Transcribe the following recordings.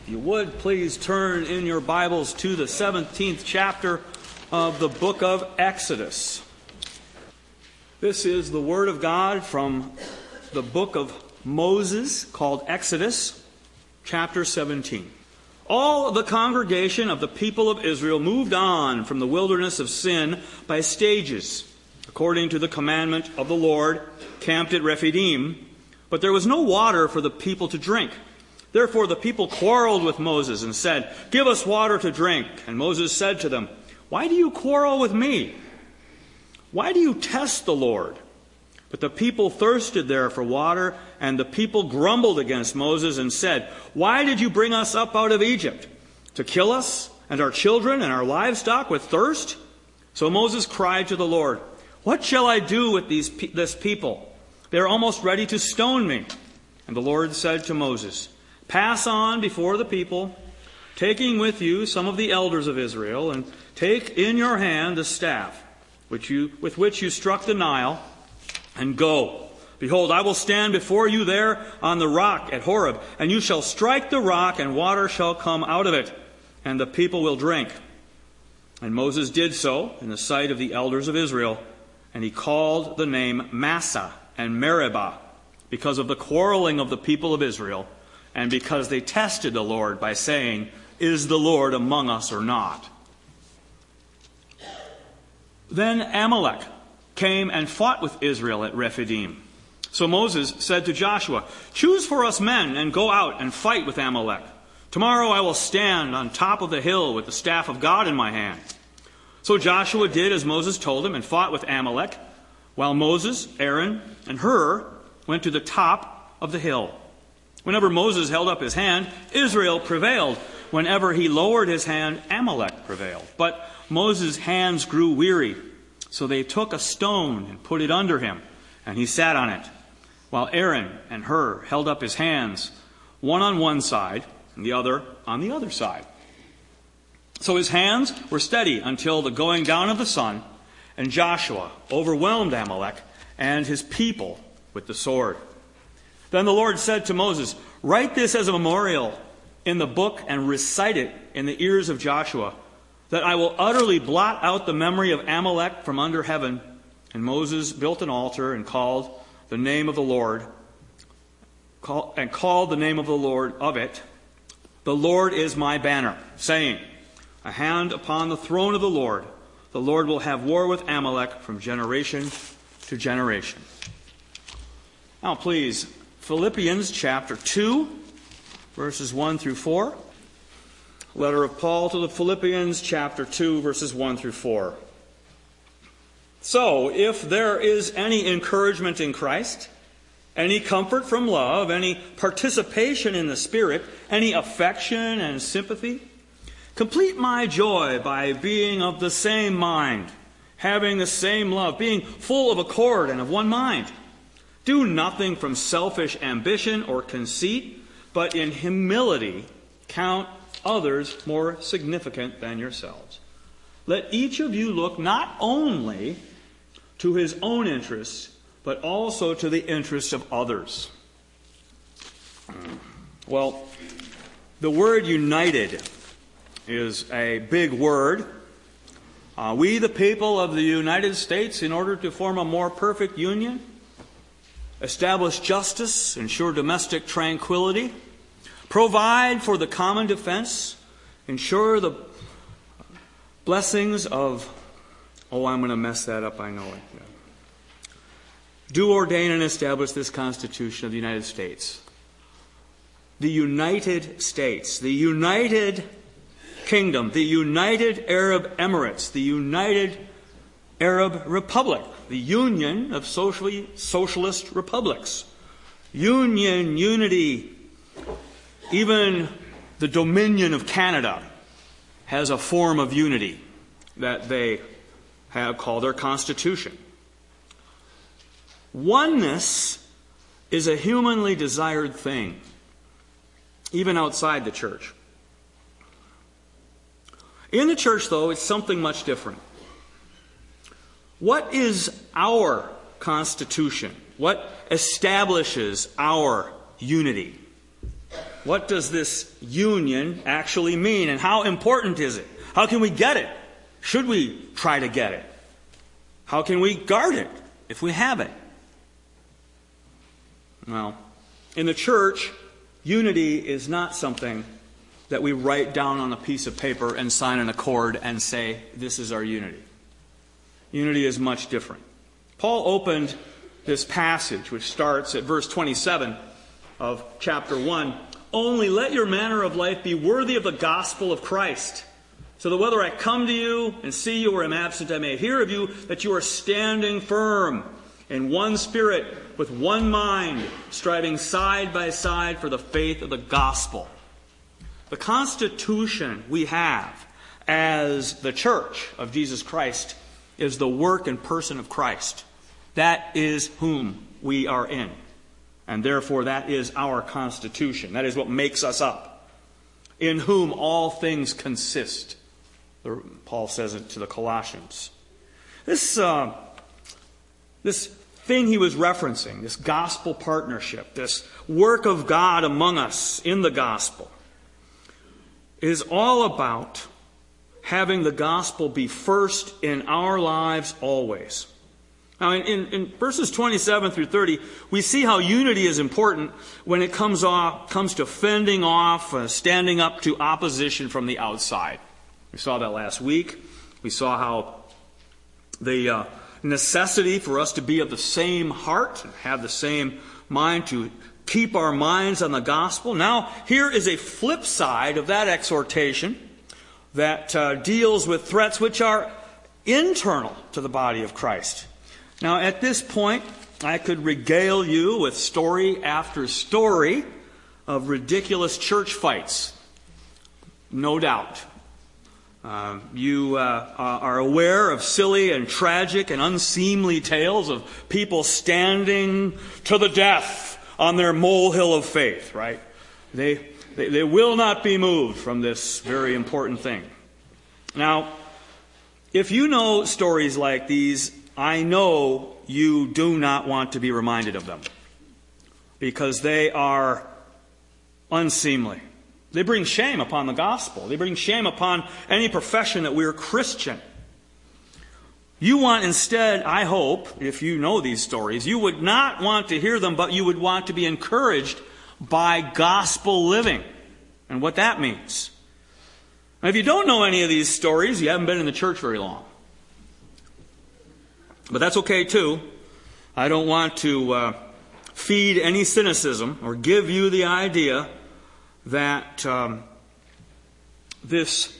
If you would, please turn in your Bibles to the 17th chapter of the book of Exodus. This is the Word of God from the book of Moses, called Exodus, chapter 17. All the congregation of the people of Israel moved on from the wilderness of Sin by stages, according to the commandment of the Lord, camped at Rephidim, but there was no water for the people to drink. Therefore the people quarreled with Moses and said, "Give us water to drink." And Moses said to them, "Why do you quarrel with me? Why do you test the Lord?" But the people thirsted there for water, and the people grumbled against Moses and said, "Why did you bring us up out of Egypt? To kill us and our children and our livestock with thirst?" So Moses cried to the Lord, "What shall I do with this people? They are almost ready to stone me." And the Lord said to Moses, "Pass on before the people, taking with you some of the elders of Israel, and take in your hand the staff with which you struck the Nile, and go. Behold, I will stand before you there on the rock at Horeb, and you shall strike the rock, and water shall come out of it, and the people will drink." And Moses did so in the sight of the elders of Israel, and he called the name Massah and Meribah, because of the quarreling of the people of Israel, and because they tested the Lord by saying, "Is the Lord among us or not?" Then Amalek came and fought with Israel at Rephidim. So Moses said to Joshua, "Choose for us men and go out and fight with Amalek. Tomorrow I will stand on top of the hill with the staff of God in my hand." So Joshua did as Moses told him and fought with Amalek, while Moses, Aaron, and Hur went to the top of the hill. Whenever Moses held up his hand, Israel prevailed. Whenever he lowered his hand, Amalek prevailed. But Moses' hands grew weary, so they took a stone and put it under him, and he sat on it, while Aaron and Hur held up his hands, one on one side and the other on the other side. So his hands were steady until the going down of the sun, and Joshua overwhelmed Amalek and his people with the sword. Then the Lord said to Moses, "Write this as a memorial in the book and recite it in the ears of Joshua, that I will utterly blot out the memory of Amalek from under heaven." And Moses built an altar and called the name of the Lord, of it, "The Lord is my banner," saying, "A hand upon the throne of the Lord will have war with Amalek from generation to generation." Now please, Philippians chapter 2, verses 1 through 4. Letter of Paul to the Philippians chapter 2, verses 1 through 4. "So, if there is any encouragement in Christ, any comfort from love, any participation in the Spirit, any affection and sympathy, complete my joy by being of the same mind, having the same love, being full of accord and of one mind. Do nothing from selfish ambition or conceit, but in humility count others more significant than yourselves. Let each of you look not only to his own interests, but also to the interests of others." Well, the word united is a big word. We, the people of the United States, in order to form a more perfect union, establish justice, ensure domestic tranquility, provide for the common defense, ensure the blessings of, I'm going to mess that up, I know it. Yeah. Do ordain and establish this Constitution of the United States. The United States, the United Kingdom, the United Arab Emirates, the United Arab Republic, the Union of Socialist Republics. Union, unity. Even the Dominion of Canada has a form of unity that they have called their Constitution. Oneness is a humanly desired thing, even outside the church. In the church, though, it's something much different. What is our Constitution? What establishes our unity? What does this union actually mean, and how important is it? How can we get it? Should we try to get it? How can we guard it if we have it? Well, in the church, unity is not something that we write down on a piece of paper and sign an accord and say, this is our unity. Unity is much different. Paul opened this passage, which starts at verse 27 of chapter 1. Only let your manner of life be worthy of the gospel of Christ, so that whether I come to you and see you or am absent, I may hear of you that you are standing firm in one spirit, with one mind, striving side by side for the faith of the gospel. The constitution we have as the church of Jesus Christ is the work and person of Christ. That is whom we are in. And therefore that is our constitution. That is what makes us up. In whom all things consist. Paul says it to the Colossians. This thing he was referencing, this gospel partnership, this work of God among us in the gospel, is all about having the gospel be first in our lives always. Now, in verses 27 through 30, we see how unity is important when it comes to fending off, standing up to opposition from the outside. We saw that last week. We saw how the necessity for us to be of the same heart and have the same mind, to keep our minds on the gospel. Now, here is a flip side of that exhortation that deals with threats which are internal to the body of Christ. Now, at this point, I could regale you with story after story of ridiculous church fights. No doubt. You are aware of silly and tragic and unseemly tales of people standing to the death on their molehill of faith, right? They will not be moved from this very important thing. Now, if you know stories like these, I know you do not want to be reminded of them, because they are unseemly. They bring shame upon the gospel. They bring shame upon any profession that we're Christian. You want instead, I hope, if you know these stories, you would not want to hear them, but you would want to be encouraged by gospel living and what that means. Now, if you don't know any of these stories, you haven't been in the church very long. But that's okay too. I don't want to feed any cynicism or give you the idea that this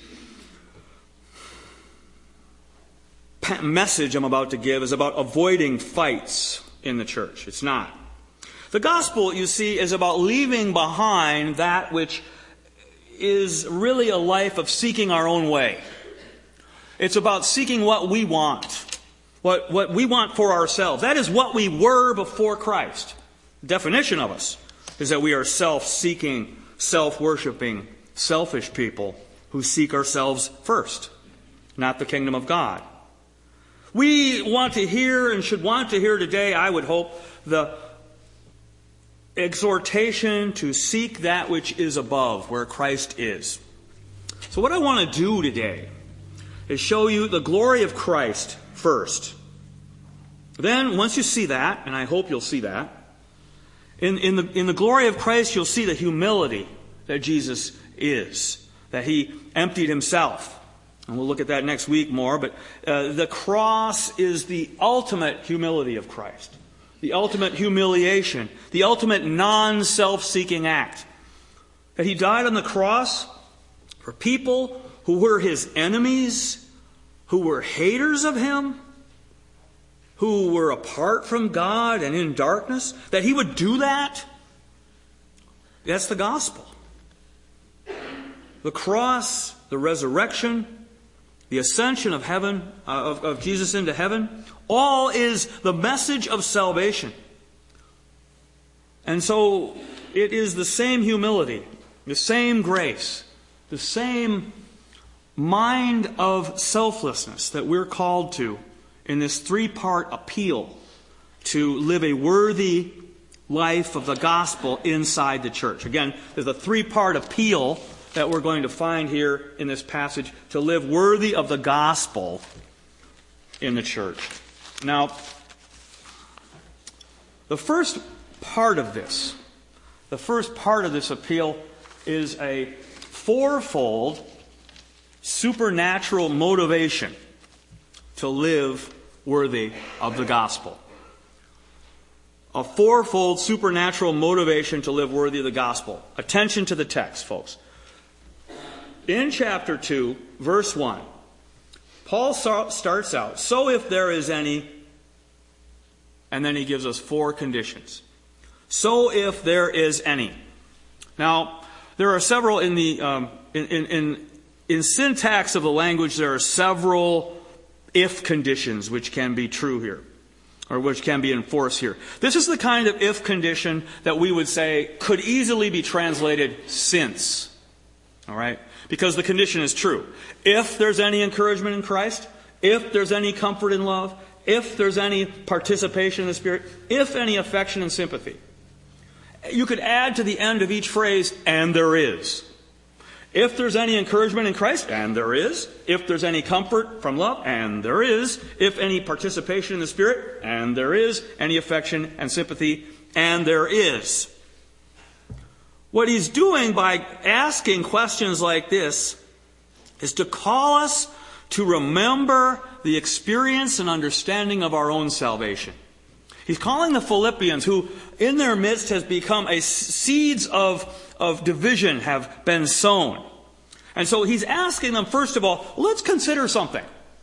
message I'm about to give is about avoiding fights in the church. It's not. The gospel, you see, is about leaving behind that which is really a life of seeking our own way. It's about seeking what we want. What we want for ourselves. That is what we were before Christ. The definition of us is that we are self-seeking, self-worshiping, selfish people who seek ourselves first, not the kingdom of God. We want to hear and should want to hear today, I would hope, the exhortation to seek that which is above, where Christ is. So what I want to do today is show you the glory of Christ first. Then, once you see that, and I hope you'll see that, in the glory of Christ, you'll see the humility that Jesus is, that He emptied Himself. And we'll look at that next week more, but the cross is the ultimate humility of Christ, the ultimate humiliation, the ultimate non-self-seeking act. That He died on the cross for people who were His enemies, who were haters of Him, who were apart from God and in darkness, that He would do that. That's the gospel. The cross, the resurrection, the ascension of heaven, of Jesus into heaven, all is the message of salvation. And so it is the same humility, the same grace, the same mind of selflessness that we're called to in this three-part appeal to live a worthy life of the gospel inside the church. Again, there's a three-part appeal that we're going to find here in this passage, to live worthy of the gospel in the church. Now, the first part of this appeal is a fourfold supernatural motivation to live worthy of the gospel. A fourfold supernatural motivation to live worthy of the gospel. Attention to the text, folks. In chapter 2, verse 1, Paul starts out, so if there is any, and then he gives us four conditions. So if there is any. Now, there are several in the in syntax of the language, there are several if conditions which can be true here, or which can be enforced here. This is the kind of if condition that we would say could easily be translated since. All right? Because the condition is true. If there's any encouragement in Christ, if there's any comfort in love, if there's any participation in the Spirit, if any affection and sympathy. You could add to the end of each phrase, and there is. If there's any encouragement in Christ, and there is. If there's any comfort from love, and there is. If any participation in the Spirit, and there is. Any affection and sympathy, and there is. What he's doing by asking questions like this is to call us to remember the experience and understanding of our own salvation. He's calling the Philippians, who in their midst has become seeds of division have been sown. And so he's asking them, first of all, let's consider something.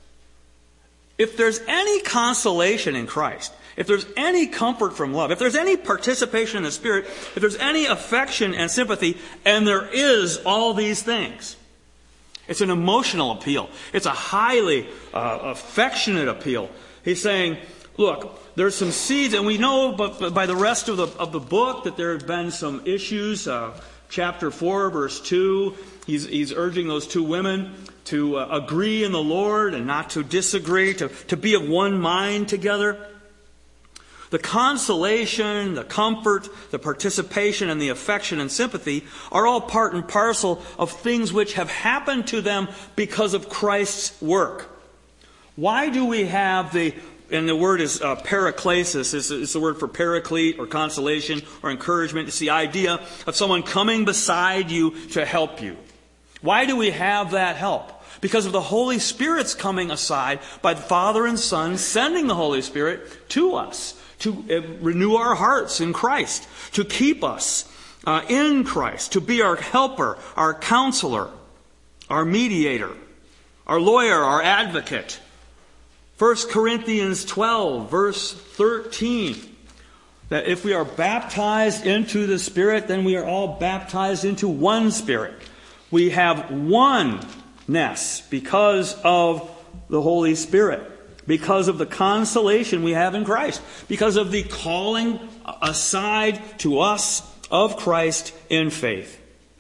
If there's any consolation in Christ, if there's any comfort from love, if there's any participation in the Spirit, if there's any affection and sympathy, and there is all these things. It's an emotional appeal. It's a highly affectionate appeal. He's saying, look, there's some seeds, and we know by the rest of the book that there have been some issues. Chapter 4, verse 2, he's urging those two women to agree in the Lord and not to disagree, to be of one mind together. The consolation, the comfort, the participation, and the affection and sympathy are all part and parcel of things which have happened to them because of Christ's work. Why do we have and the word is paraklesis, it's the word for paraclete or consolation or encouragement. It's the idea of someone coming beside you to help you. Why do we have that help? Because of the Holy Spirit's coming aside by the Father and Son sending the Holy Spirit to us to renew our hearts in Christ, to keep us in Christ, to be our helper, our counselor, our mediator, our lawyer, our advocate. 1 Corinthians 12, verse 13, that if we are baptized into the Spirit, then we are all baptized into one Spirit. We have oneness because of the Holy Spirit, because of the consolation we have in Christ, because of the calling aside to us of Christ in faith.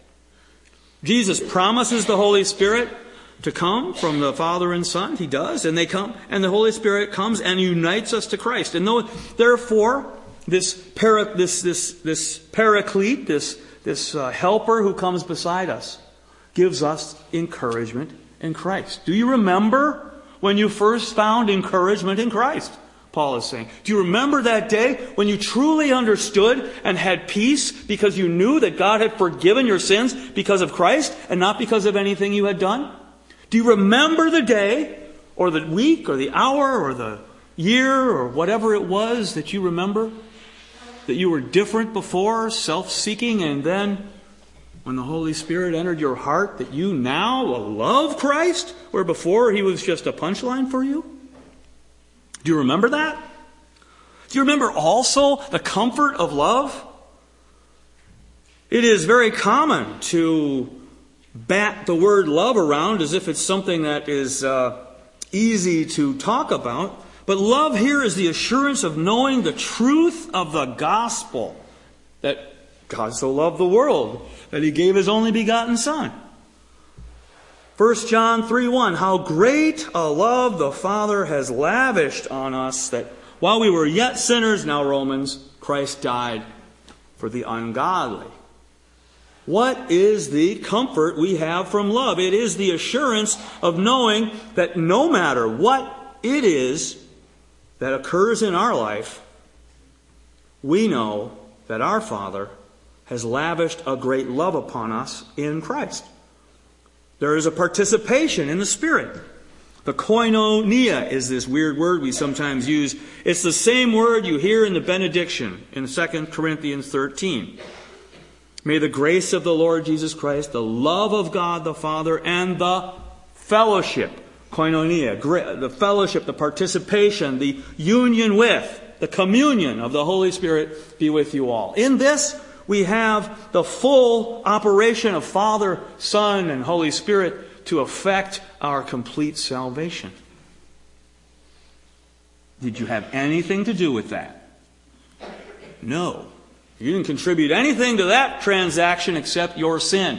Jesus promises the Holy Spirit to come from the Father and Son. He does, and they come, and the Holy Spirit comes and unites us to Christ. And therefore, this paraclete, this helper who comes beside us, gives us encouragement in Christ. Do you remember when you first found encouragement in Christ? Paul is saying. Do you remember that day when you truly understood and had peace because you knew that God had forgiven your sins because of Christ and not because of anything you had done? Do you remember the day or the week or the hour or the year or whatever it was that you remember? That you were different before, self-seeking, and then when the Holy Spirit entered your heart, that you now love Christ, where before He was just a punchline for you? Do you remember that? Do you remember also the comfort of love? It is very common to bat the word love around as if it's something that is easy to talk about. But love here is the assurance of knowing the truth of the gospel, that God so loved the world that He gave His only begotten Son. 1 John 3:1, how great a love the Father has lavished on us, that while we were yet sinners, now Romans, Christ died for the ungodly. What is the comfort we have from love? It is the assurance of knowing that no matter what it is that occurs in our life, we know that our Father has lavished a great love upon us in Christ. There is a participation in the Spirit. The koinonia is this weird word we sometimes use. It's the same word you hear in the benediction in 2 Corinthians 13. May the grace of the Lord Jesus Christ, the love of God the Father, and the fellowship, koinonia, the fellowship, the participation, the union with, the communion of the Holy Spirit be with you all. In this, we have the full operation of Father, Son, and Holy Spirit to effect our complete salvation. Did you have anything to do with that? No. You didn't contribute anything to that transaction except your sin.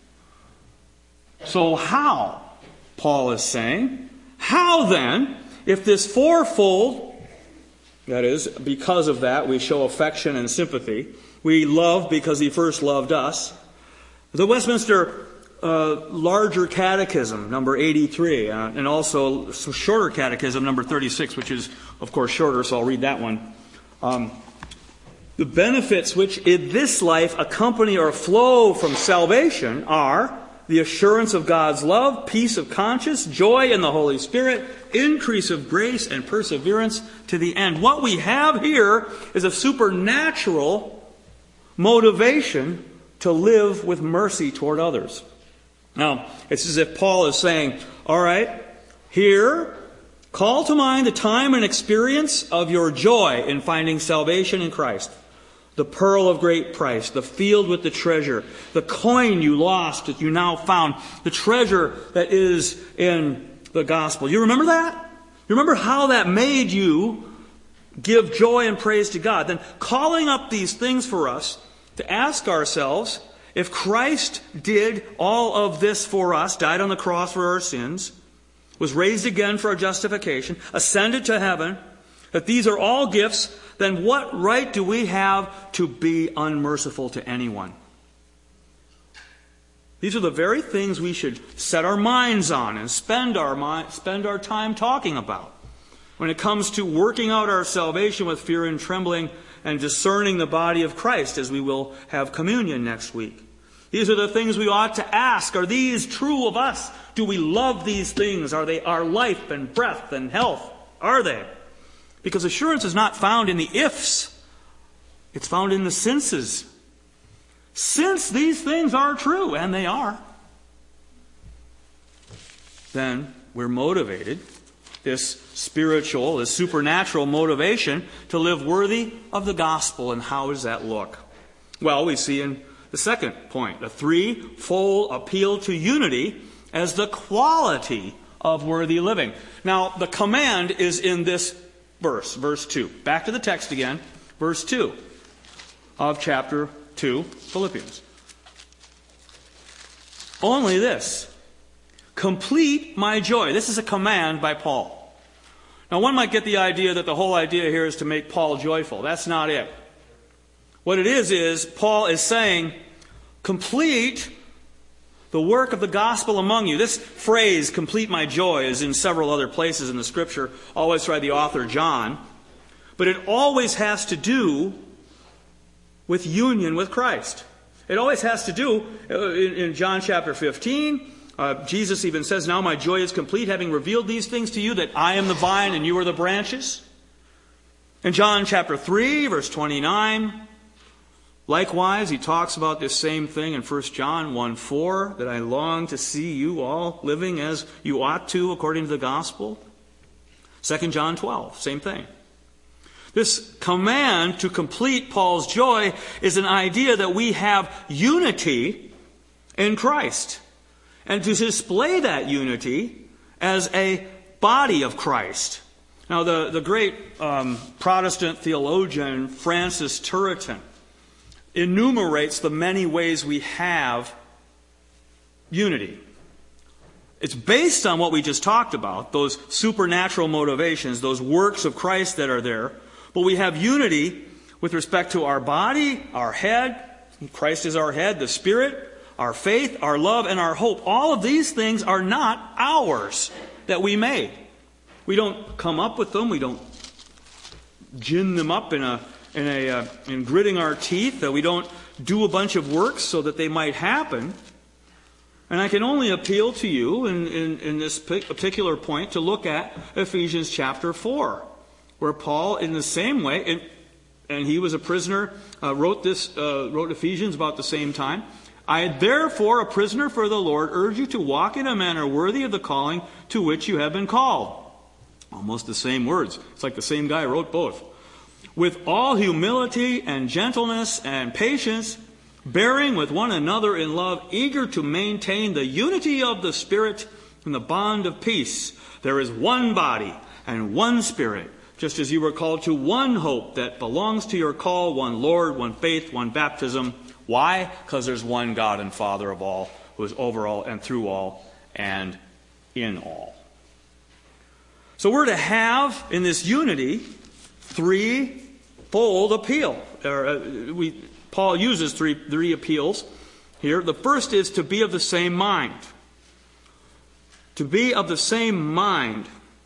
So how, Paul is saying, how then, if this fourfold, that is, because of that we show affection and sympathy, we love because he first loved us. The Westminster Larger Catechism, number 83, and also Shorter Catechism, number 36, which is, of course, shorter, so I'll read that one. The benefits which in this life accompany or flow from salvation are the assurance of God's love, peace of conscience, joy in the Holy Spirit, increase of grace, and perseverance to the end. What we have here is a supernatural motivation to live with mercy toward others. Now, it's as if Paul is saying, all right, here, call to mind the time and experience of your joy in finding salvation in Christ. The pearl of great price, the field with the treasure, the coin you lost that you now found, the treasure that is in the gospel. You remember that? You remember how that made you give joy and praise to God? Then calling up these things for us to ask ourselves, if Christ did all of this for us, died on the cross for our sins, was raised again for our justification, ascended to heaven, that these are all gifts, then what right do we have to be unmerciful to anyone? These are the very things we should set our minds on and spend our time talking about when it comes to working out our salvation with fear and trembling and discerning the body of Christ, as we will have communion next week. These are the things we ought to ask. Are these true of us? Do we love these things? Are they our life and breath and health? Are they? Because assurance is not found in the ifs. It's found in the sinces. Since these things are true, and they are, then we're motivated, this spiritual, this supernatural motivation to live worthy of the gospel. And how does that look? Well, we see in the second point, a threefold appeal to unity as the quality of worthy living. Now, the command is in this verse 2. Back to the text again, verse 2 of chapter 2, Philippians. Only this, complete my joy. This is a command by Paul. Now, one might get the idea that the whole idea here is to make Paul joyful. That's not it. What it is Paul is saying, complete the work of the gospel among you. This phrase, complete my joy, is in several other places in the Scripture, always by the author John. But it always has to do with union with Christ. It always has to do, in John chapter 15, Jesus even says, now my joy is complete, having revealed these things to you, that I am the vine and you are the branches. In John chapter 3, verse 29, likewise, he talks about this same thing in 1 John 1:4, that I long to see you all living as you ought to according to the gospel. 2 John 12, same thing. This command to complete Paul's joy is an idea that we have unity in Christ, and to display that unity as a body of Christ. Now, the great Protestant theologian Francis Turretin enumerates the many ways we have unity. It's based on what we just talked about, those supernatural motivations, those works of Christ that are there. But we have unity with respect to our body, our head, Christ is our head, the Spirit, our faith, our love, and our hope. All of these things are not ours that we made. We don't come up with them. We don't gin them up in gritting our teeth. We don't do a bunch of works so that they might happen. And I can only appeal to you in this particular point to look at Ephesians chapter 4, where Paul, in the same way, and he was a prisoner, wrote Ephesians about the same time. I, therefore, a prisoner for the Lord, urge you to walk in a manner worthy of the calling to which you have been called. Almost the same words. It's like the same guy wrote both. With all humility and gentleness and patience, bearing with one another in love, eager to maintain the unity of the Spirit in the bond of peace. There is one body and one Spirit, just as you were called to one hope that belongs to your call, one Lord, one faith, one baptism. Why? Because there's one God and Father of all, who is over all and through all and in all. So we're to have in this unity threefold appeal. Paul uses three appeals here. The first is to be of the same mind. To be of the same mind.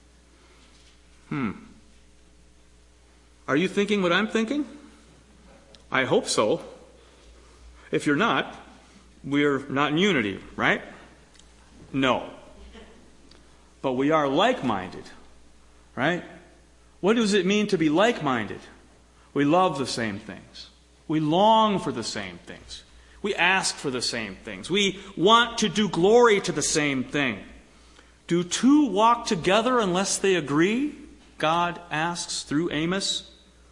Are you thinking what I'm thinking? I hope so. If you're not, we're not in unity, right? No. But we are like-minded, right? What does it mean to be like-minded? We love the same things. We long for the same things. We ask for the same things. We want to do glory to the same thing. Do two walk together unless they agree? God asks through Amos.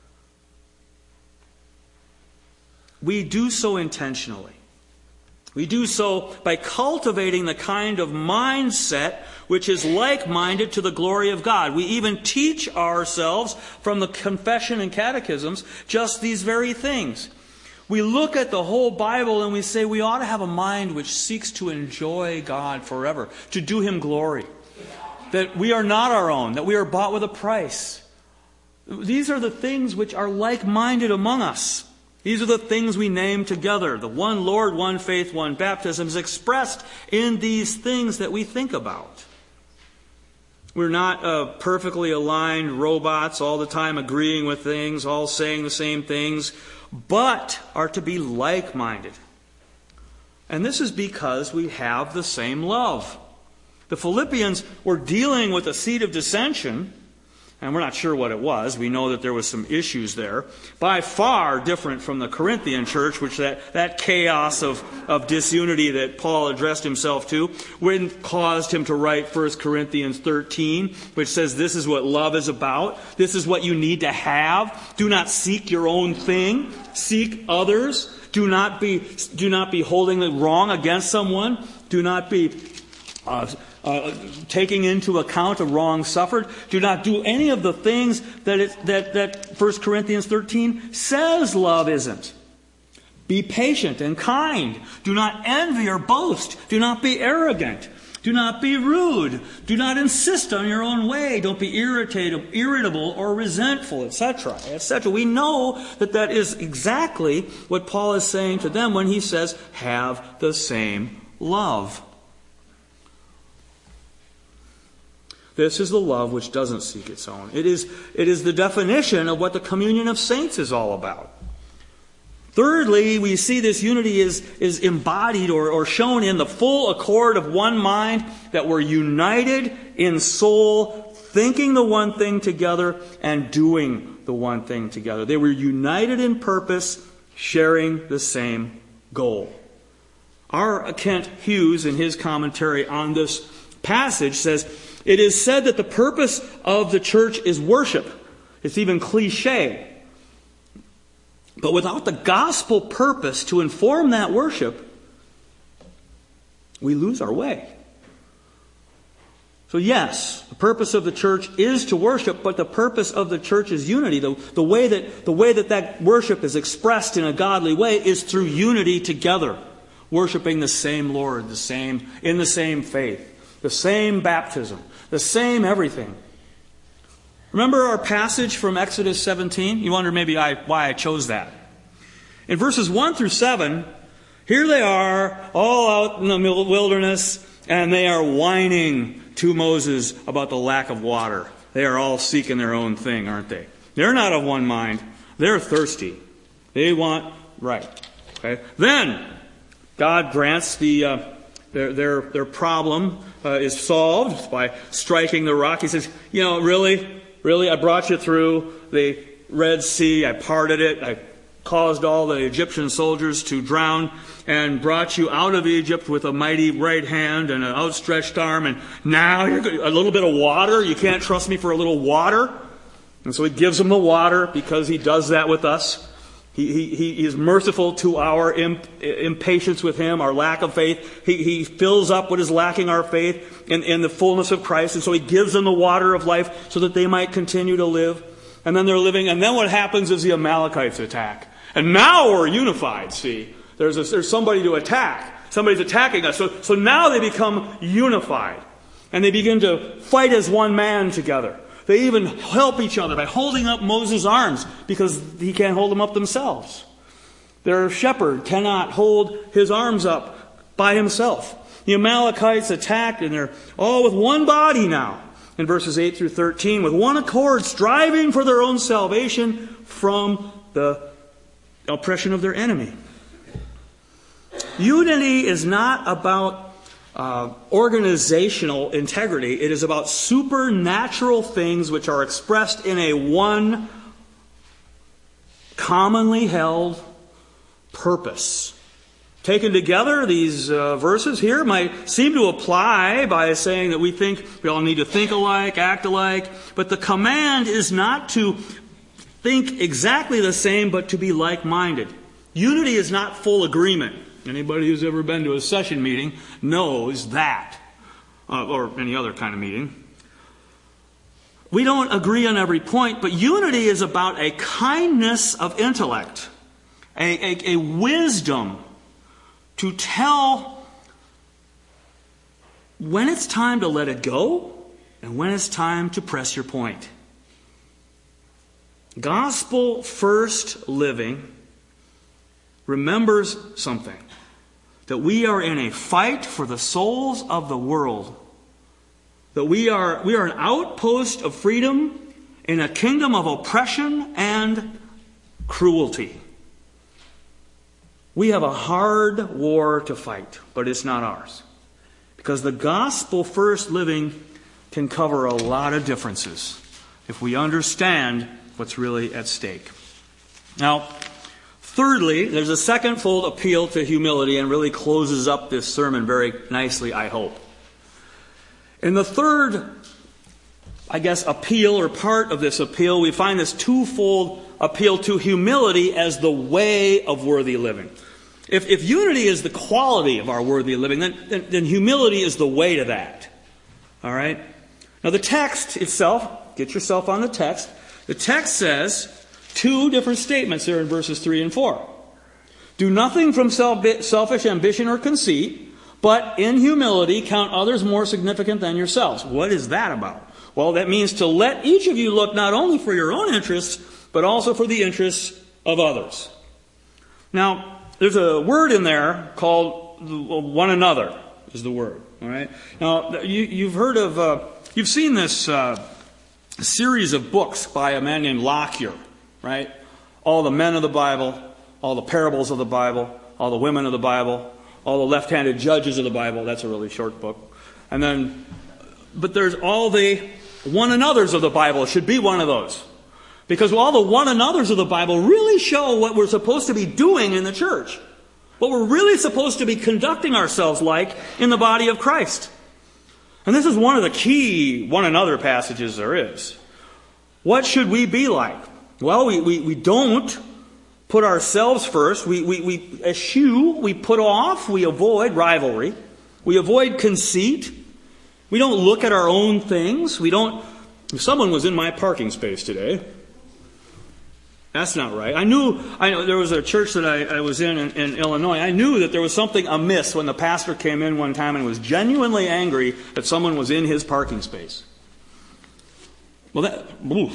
We do so intentionally. We do so by cultivating the kind of mindset which is like-minded to the glory of God. We even teach ourselves from the confession and catechisms just these very things. We look at the whole Bible and we say we ought to have a mind which seeks to enjoy God forever, to do Him glory. That we are not our own, that we are bought with a price. These are the things which are like-minded among us. These are the things we name together. The one Lord, one faith, one baptism is expressed in these things that we think about. We're not perfectly aligned robots all the time agreeing with things, all saying the same things, but are to be like-minded. And this is because we have the same love. The Philippians were dealing with a seed of dissension, and we're not sure what it was. We know that there was some issues there. By far different from the Corinthian church, which that chaos of disunity that Paul addressed himself to, when caused him to write 1 Corinthians 13, which says this is what love is about. This is what you need to have. Do not seek your own thing. Seek others. Do not be holding the wrong against someone. Do not be taking into account a wrong suffered. Do not do any of the things that 1 Corinthians 13 says love isn't. Be patient and kind. Do not envy or boast. Do not be arrogant. Do not be rude. Do not insist on your own way. Don't be irritable or resentful, etc., etc. We know that is exactly what Paul is saying to them when he says, have the same love. This is the love which doesn't seek its own. It is the definition of what the communion of saints is all about. Thirdly, we see this unity is embodied or shown in the full accord of one mind, that we're united in soul, thinking the one thing together and doing the one thing together. They were united in purpose, sharing the same goal. R. Kent Hughes, in his commentary on this passage, says, it is said that the purpose of the church is worship. It's even cliche. But without the gospel purpose to inform that worship, we lose our way. So yes, the purpose of the church is to worship, but the purpose of the church is unity. The way that worship is expressed in a godly way is through unity together, worshiping the same Lord, in the same faith, the same baptism, the same everything. Remember our passage from Exodus 17? You wonder maybe why I chose that. In verses 1 through 7, here they are all out in the wilderness, and they are whining to Moses about the lack of water. They are all seeking their own thing, aren't they? They're not of one mind. They're thirsty. They want right. Okay. Then God grants their problem is solved by striking the rock. He says, really, I brought you through the Red Sea. I parted it. I caused all the Egyptian soldiers to drown and brought you out of Egypt with a mighty right hand and an outstretched arm. And now you're a little bit of water. You can't trust me for a little water. And so he gives them the water because he does that with us. He is merciful to our impatience with him, our lack of faith. He fills up what is lacking our faith in the fullness of Christ. And so he gives them the water of life so that they might continue to live. And then they're living. And then what happens is the Amalekites attack. And now we're unified, see. There's somebody to attack. Somebody's attacking us. So now they become unified. And they begin to fight as one man together. They even help each other by holding up Moses' arms because he can't hold them up themselves. Their shepherd cannot hold his arms up by himself. The Amalekites attacked, and they're all with one body now. In verses 8 through 13, with one accord, striving for their own salvation from the oppression of their enemy. Unity is not about organizational integrity. It is about supernatural things which are expressed in a one commonly held purpose. Taken together, these verses here might seem to apply by saying that we all need to think alike, act alike, but the command is not to think exactly the same, but to be like-minded. Unity is not full agreement. Anybody who's ever been to a session meeting knows that, or any other kind of meeting. We don't agree on every point, but unity is about a kindness of intellect, a wisdom to tell when it's time to let it go and when it's time to press your point. Gospel first living remembers something. That we are in a fight for the souls of the world. That we are an outpost of freedom in a kingdom of oppression and cruelty. We have a hard war to fight, but it's not ours. Because the gospel first living can cover a lot of differences if we understand what's really at stake. Now, thirdly, there's a second-fold appeal to humility and really closes up this sermon very nicely, I hope. In the third, appeal or part of this appeal, we find this twofold appeal to humility as the way of worthy living. If unity is the quality of our worthy living, then humility is the way to that. All right? Now the text itself, get yourself on the text. The text says two different statements there in verses 3 and 4. Do nothing from selfish ambition or conceit, but in humility count others more significant than yourselves. What is that about? Well, that means to let each of you look not only for your own interests, but also for the interests of others. Now, there's a word in there called one another, is the word. All right. Now, you've seen this series of books by a man named Lockyer, right? All the men of the Bible, all the parables of the Bible, all the women of the Bible, all the left-handed judges of the Bible. That's a really short book. But there's all the one another's of the Bible. It should be one of those. Because all the one another's of the Bible really show what we're supposed to be doing in the church. What we're really supposed to be conducting ourselves like in the body of Christ. And this is one of the key one another passages there is. What should we be like? Well, we don't put ourselves first. We eschew, we put off, we avoid rivalry. We avoid conceit. We don't look at our own things. If someone was in my parking space today, that's not right. I know there was a church that I was in Illinois. I knew that there was something amiss when the pastor came in one time and was genuinely angry that someone was in his parking space. Well,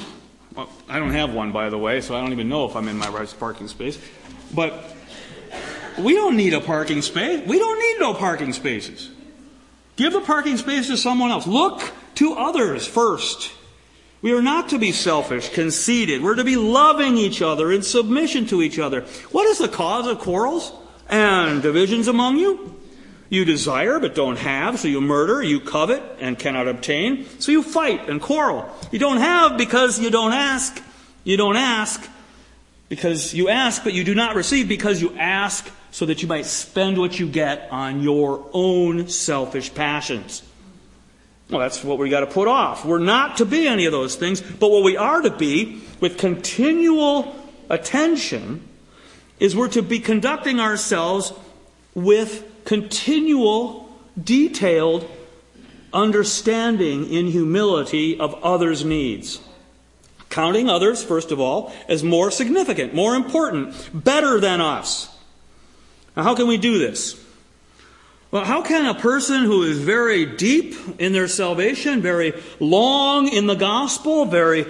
I don't have one, by the way, so I don't even know if I'm in my right parking space. But we don't need a parking space. We don't need no parking spaces. Give the parking space to someone else. Look to others first. We are not to be selfish, conceited. We're to be loving each other in submission to each other. What is the cause of quarrels and divisions among you? You desire but don't have, so you murder. You covet and cannot obtain, so you fight and quarrel. You don't have because you don't ask. You don't ask because you ask, but you do not receive because you ask so that you might spend what you get on your own selfish passions. Well, that's what we got to put off. We're not to be any of those things, but what we are to be with continual attention is we're to be conducting ourselves with continual, detailed understanding in humility of others' needs. Counting others, first of all, as more significant, more important, better than us. Now, how can we do this? Well, how can a person who is very deep in their salvation, very long in the gospel, very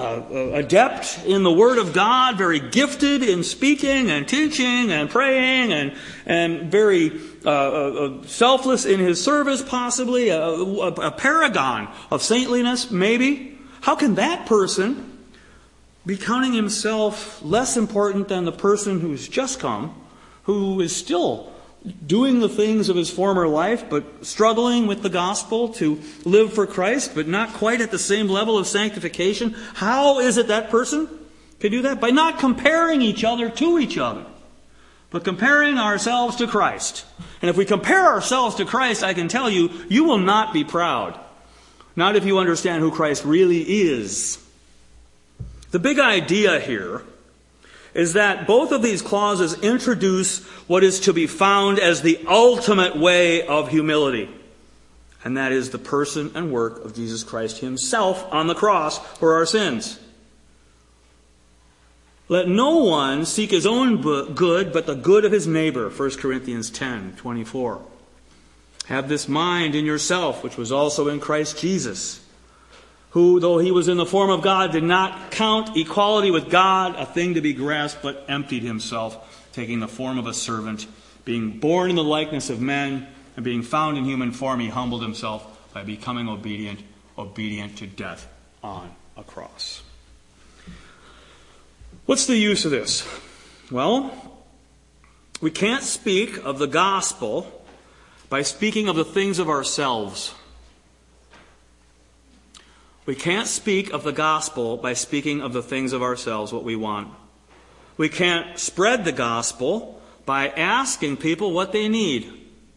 adept in the Word of God, very gifted in speaking and teaching and praying and very selfless in his service, possibly, a paragon of saintliness, maybe, how can that person be counting himself less important than the person who's just come, who is still doing the things of his former life, but struggling with the gospel to live for Christ, but not quite at the same level of sanctification? How is it that person can do that? By not comparing each other to each other, but comparing ourselves to Christ. And if we compare ourselves to Christ, I can tell you, you will not be proud. Not if you understand who Christ really is. The big idea here is that both of these clauses introduce what is to be found as the ultimate way of humility. And that is the person and work of Jesus Christ himself on the cross for our sins. Let no one seek his own good, but the good of his neighbor. 1 Corinthians 10:24. Have this mind in yourself, which was also in Christ Jesus, who, though he was in the form of God, did not count equality with God a thing to be grasped, but emptied himself, taking the form of a servant, being born in the likeness of men, and being found in human form, he humbled himself by becoming obedient to death on a cross. What's the use of this? Well, we can't speak of the gospel by speaking of the things of ourselves. We can't speak of the gospel by speaking of the things of ourselves, what we want. We can't spread the gospel by asking people what they need.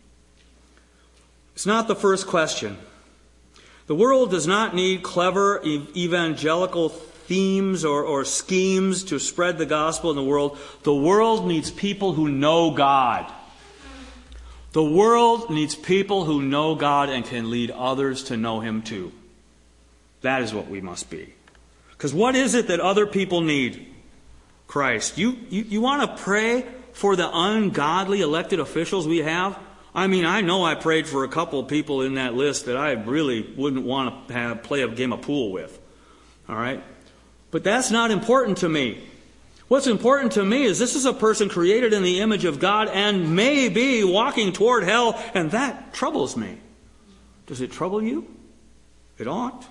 It's not the first question. The world does not need clever evangelical themes or schemes to spread the gospel in the world. The world needs people who know God. The world needs people who know God and can lead others to know Him too. That is what we must be. Because what is it that other people need? Christ. You want to pray for the ungodly elected officials we have? I mean, I know I prayed for a couple of people in that list that I really wouldn't want to play a game of pool with. All right? But that's not important to me. What's important to me is this is a person created in the image of God and may be walking toward hell, and that troubles me. Does it trouble you? It ought.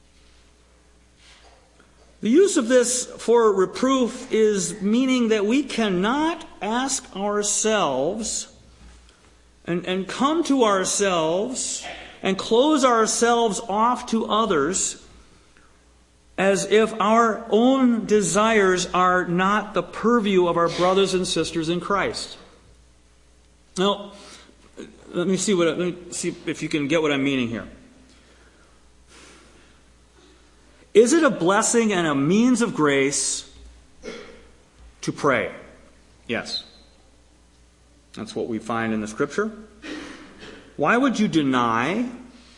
The use of this for reproof is meaning that we cannot ask ourselves and come to ourselves and close ourselves off to others as if our own desires are not the purview of our brothers and sisters in Christ. Now, let me see if you can get what I'm meaning here. Is it a blessing and a means of grace to pray? Yes. That's what we find in the Scripture. Why would you deny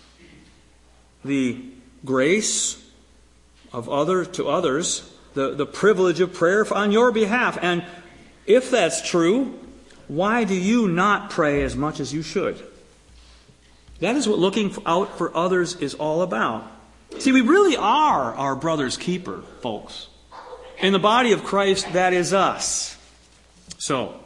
the grace of others the privilege of prayer on your behalf? And if that's true, why do you not pray as much as you should? That is what looking out for others is all about. See, we really are our brother's keeper, folks. In the body of Christ, that is us. So,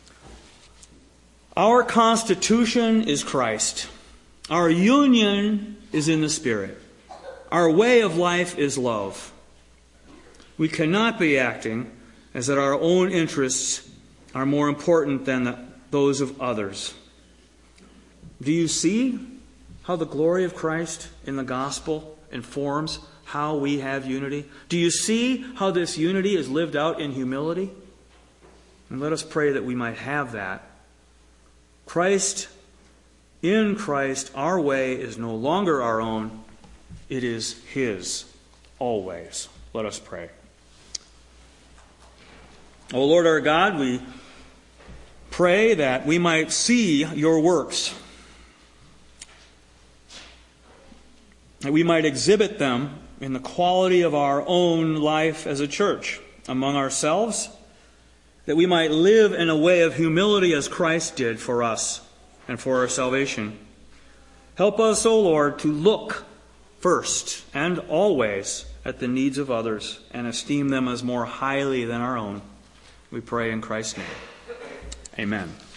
our constitution is Christ. Our union is in the Spirit. Our way of life is love. We cannot be acting as that our own interests are more important than those of others. Do you see how the glory of Christ in the gospel informs how we have unity? Do you see how this unity is lived out in humility? And let us pray that we might have that. In Christ, our way is no longer our own. It is His, always. Let us pray. O Lord our God, we pray that we might see your works, that we might exhibit them in the quality of our own life as a church among ourselves, that we might live in a way of humility as Christ did for us and for our salvation. Help us, O Lord, to look first and always at the needs of others and esteem them as more highly than our own. We pray in Christ's name. Amen.